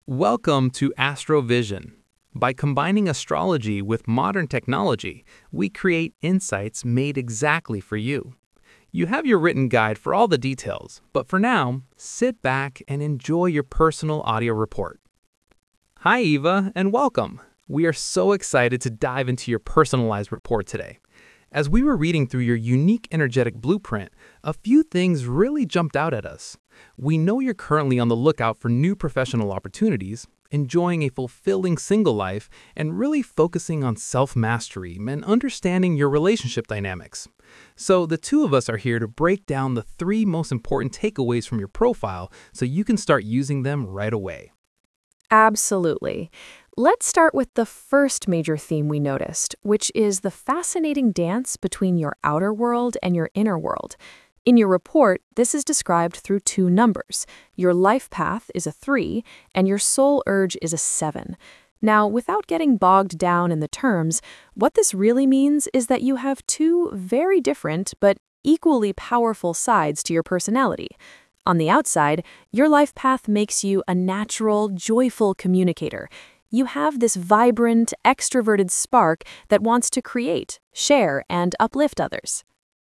Welcome to Astrovision. By combining astrology with modern technology, we create insights made exactly for you. You have your written guide for all the details, but for now, sit back and enjoy your personal audio report. Hi, Eva, and welcome. We are so excited to dive into your personalized report today. As we were reading through your unique energetic blueprint, a few things really jumped out at us. We know you're currently on the lookout for new professional opportunities, enjoying a fulfilling single life, and really focusing on self-mastery and understanding your relationship dynamics. So the two of us are here to break down the three most important takeaways from your profile so you can start using them right away. Absolutely. Let's start with the first major theme we noticed, which is the fascinating dance between your outer world and your inner world. In your report, this is described through two numbers. Your life path is a 3, and your soul urge is a 7. Now, without getting bogged down in the terms, what this really means is that you have two very different but equally powerful sides to your personality. On the outside, your life path makes you a natural, joyful communicator. You have this vibrant, extroverted spark that wants to create, share, and uplift others.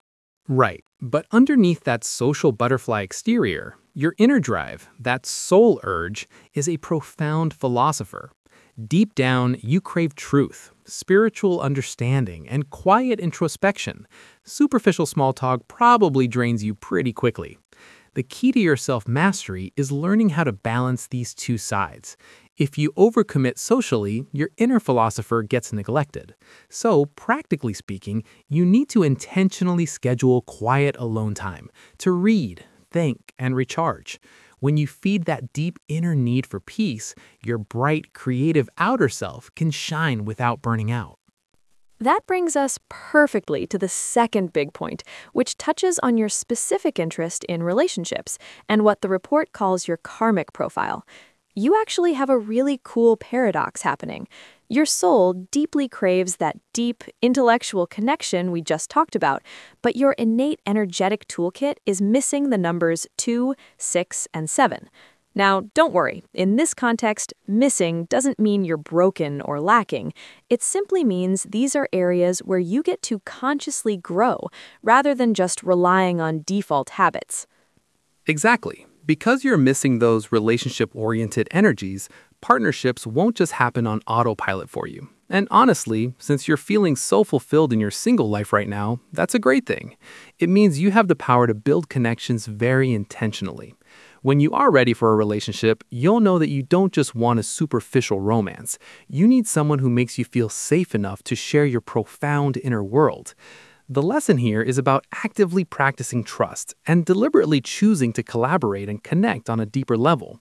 Right, but underneath that social butterfly exterior, your inner drive, that soul urge, is a profound philosopher. Deep down, you crave truth, spiritual understanding, and quiet introspection. Superficial small talk probably drains you pretty quickly. The key to your self-mastery is learning how to balance these two sides. If you overcommit socially, your inner philosopher gets neglected. So, practically speaking, you need to intentionally schedule quiet alone time to read, think, and recharge. When you feed that deep inner need for peace, your bright, creative outer self can shine without burning out. That brings us perfectly to the second big point, which touches on your specific interest in relationships and what the report calls your karmic profile. You actually have a really cool paradox happening. Your soul deeply craves that deep, intellectual connection we just talked about, but your innate energetic toolkit is missing the numbers 2, 6, and 7. Now, don't worry, in this context, missing doesn't mean you're broken or lacking. It simply means these are areas where you get to consciously grow, rather than just relying on default habits. Exactly. Because you're missing those relationship-oriented energies, partnerships won't just happen on autopilot for you. And honestly, since you're feeling so fulfilled in your single life right now, that's a great thing. It means you have the power to build connections very intentionally. When you are ready for a relationship, you'll know that you don't just want a superficial romance. You need someone who makes you feel safe enough to share your profound inner world. The lesson here is about actively practicing trust and deliberately choosing to collaborate and connect on a deeper level.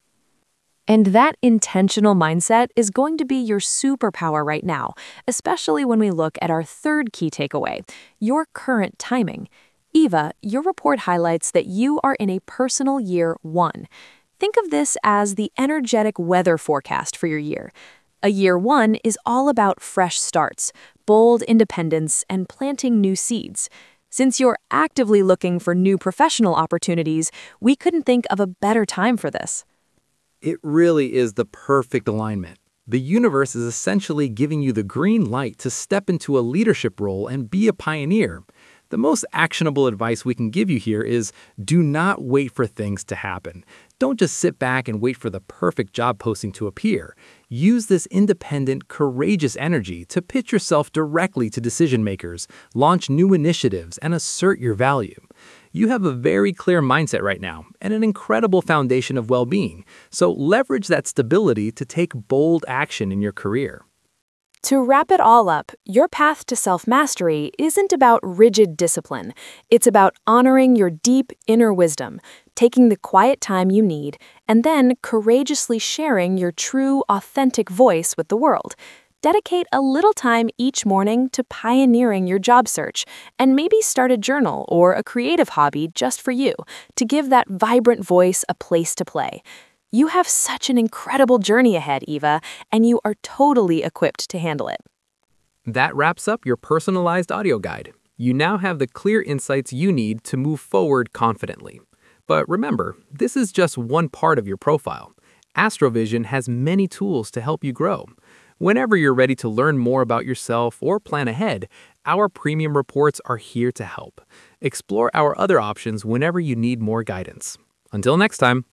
And that intentional mindset is going to be your superpower right now, especially when we look at our third key takeaway, your current timing. Eva, your report highlights that you are in a personal year 1. Think of this as the energetic weather forecast for your year. A year 1 is all about fresh starts, bold independence, and planting new seeds. Since you're actively looking for new professional opportunities, we couldn't think of a better time for this. It really is the perfect alignment. The universe is essentially giving you the green light to step into a leadership role and be a pioneer. The most actionable advice we can give you here is do not wait for things to happen. Don't just sit back and wait for the perfect job posting to appear. Use this independent, courageous energy to pitch yourself directly to decision makers, launch new initiatives, and assert your value. You have a very clear mindset right now and an incredible foundation of well-being, so leverage that stability to take bold action in your career. To wrap it all up, your path to self-mastery isn't about rigid discipline. It's about honoring your deep inner wisdom, taking the quiet time you need, and then courageously sharing your true, authentic voice with the world. Dedicate a little time each morning to pioneering your job search, and maybe start a journal or a creative hobby just for you to give that vibrant voice a place to play. You have such an incredible journey ahead, Eva, and you are totally equipped to handle it. That wraps up your personalized audio guide. You now have the clear insights you need to move forward confidently. But remember, this is just one part of your profile. Astrovision has many tools to help you grow. Whenever you're ready to learn more about yourself or plan ahead, our premium reports are here to help. Explore our other options whenever you need more guidance. Until next time.